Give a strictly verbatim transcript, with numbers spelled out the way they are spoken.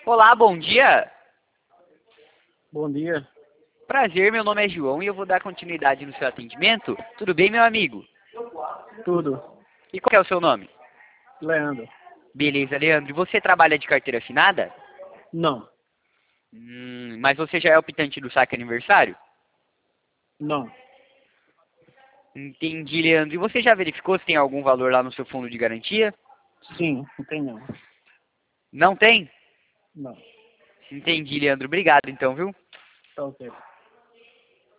Olá, bom dia. Bom dia. Prazer, meu nome é João e eu vou dar continuidade no seu atendimento. Tudo bem, meu amigo? Tudo. E qual é o seu nome? Leandro. Beleza, Leandro. E você trabalha de carteira assinada? Não. Hum, mas você já é optante do saque aniversário? Não. Entendi, Leandro. E você já verificou se tem algum valor lá no seu fundo de garantia? Sim, não tem não. Não tem? Não. Entendi, Leandro. Obrigado então, viu? Tá ok.